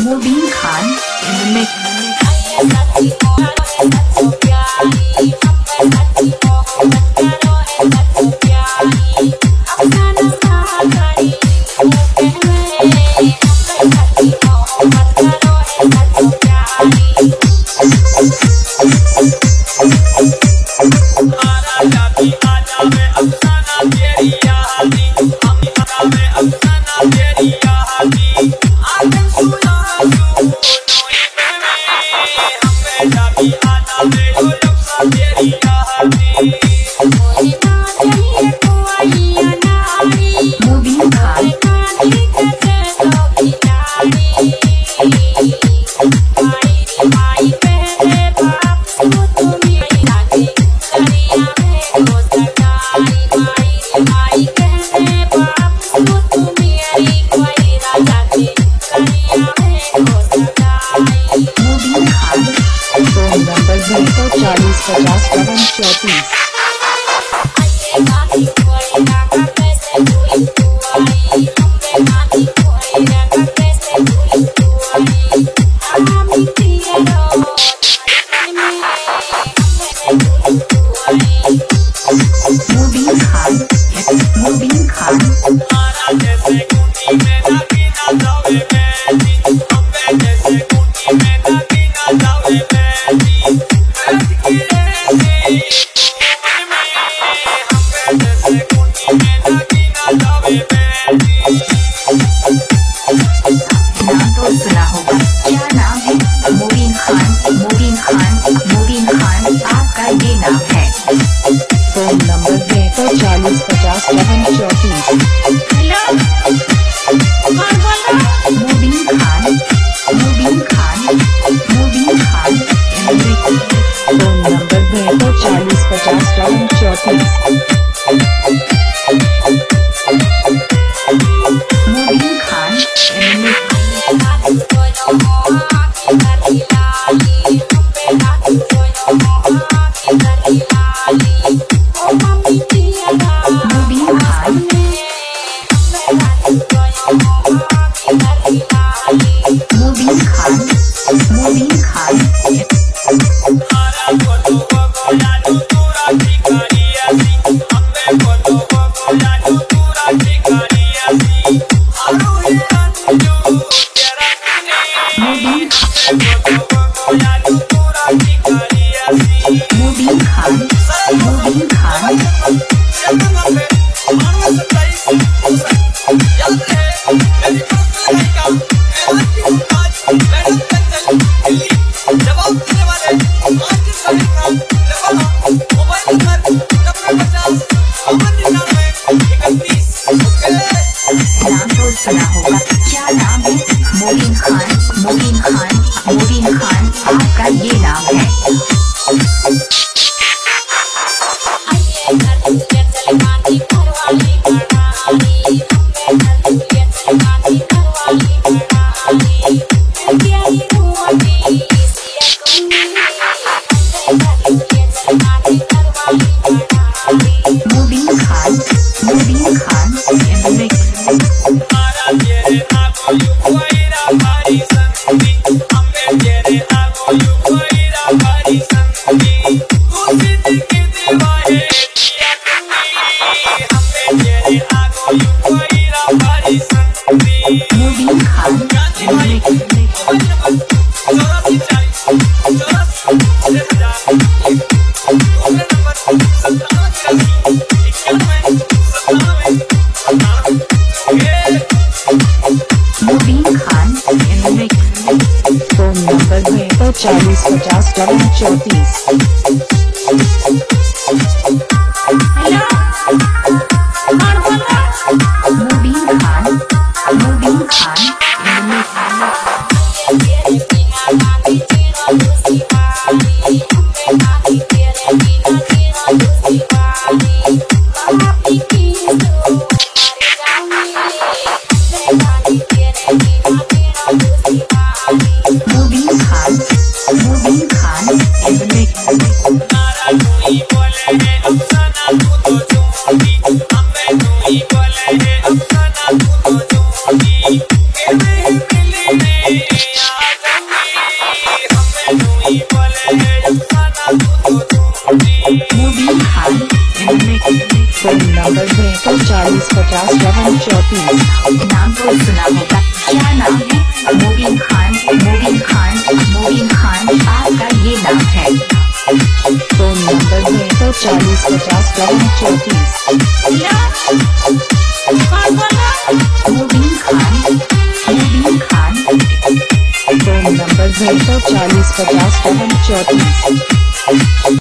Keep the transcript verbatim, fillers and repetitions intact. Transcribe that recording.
Mubin Khan in the mix. Mubin Khan phone number दो सौ चालीस पचास चौवन चौतीस। Mubin Khan, Mubin Khan नाम तो सुना होगा, क्या नाम है? मुबीन खान, मुबीन खान, मुबीन खान आपका ये नाम है। फोन नंबर दो सौ चालीस पचास चौवन चौतीस। मुबीन खान, मुबीन खान, मुबीन खान फोन नंबर दो सौ चालीस पचास चौवन चौतीस। Mubin Khan Mubin Khan Mubin Khan Mubin Khan Mubin Khan Mubin Khan नाम तो सुना होगा, क्या नाम है? मुबीन खान, मुबीन खान, मुबीन खान आपका ये नाम है। Mubin Khan, Mubin Khan in the mix. Mubin Khan in the mix. Mubin Khan in the mix. Phone number दो सौ चालीस पचास चौवन चौतीस। Mubin Khan, Mubin Khan in the mix. Mubin Khan, Mubin Khan in the mix. Khan remix. Phone number बहत्तर चालीस पचास चौवन चौतीस। नाम तो सुना होगा, क्या नाम है? मुबीन खान। मुबीन खान मुबीन खान आपका ये नाम है। फोन नंबर बहत्तर चालीस पचास चौवन चौतीस। मुबीन खान मुबीन खान। फोन नंबर बहत्तर चालीस पचास चौवन चौतीस।